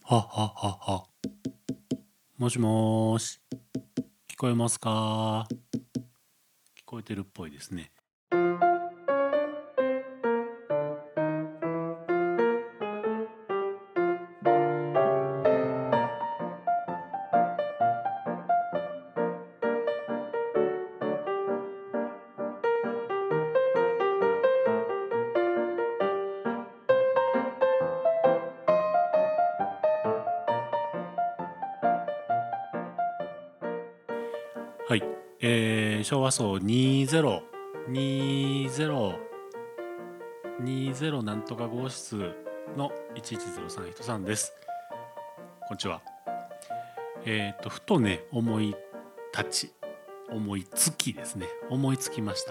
はははは。もしもーし。聞こえますか？聞こえてるっぽいですね。はい。昭和層20なんとか号室の1103人さんです。こんにちは。ふとね、思いつきですね。思いつきました。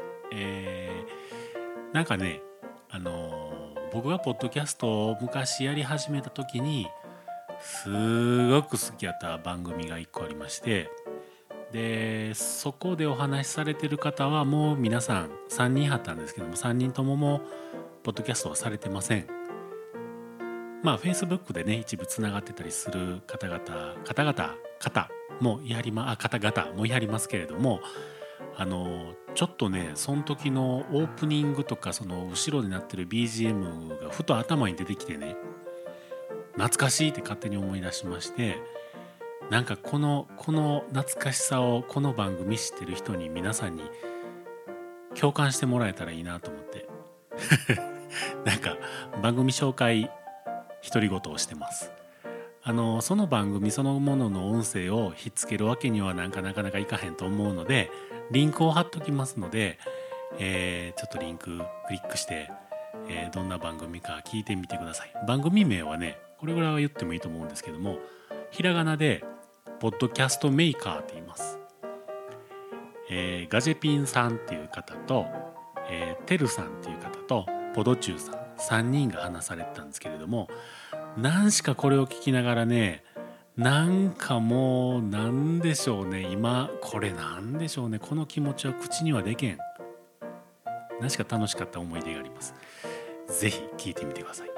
なんかね、僕がポッドキャストを昔やり始めた時にすごく好きやった番組が1個ありまして、でそこでお話しされてる方はもう皆さん3人はったんですけども、3人とももうポッドキャストはされてません。まあ Facebook でね一部つながってたりする方々もいはりますけれども、ちょっとねその時のオープニングとかその後ろになってる BGM がふと頭に出てきてね、懐かしいって勝手に思い出しまして、なんかこの懐かしさをこの番組知ってる人に皆さんに共感してもらえたらいいなと思ってなんか番組紹介独り言をしてます。その番組そのものの音声をひっつけるわけにはなかなかいかへんと思うので、リンクを貼っときますので、ちょっとリンククリックして、どんな番組か聞いてみてください。番組名はねこれぐらいは言ってもいいと思うんですけども、ひらがなでポッドキャストメーカーって言います。ガジェピンさんっていう方と、テルさんっていう方とポドチューさん3人が話されてたんですけれども、何しかこれを聞きながらね、なんかもうなんでしょうね、今これなんでしょうね、この気持ちは口にはでけん。何しか楽しかった思い出があります。ぜひ聞いてみてください。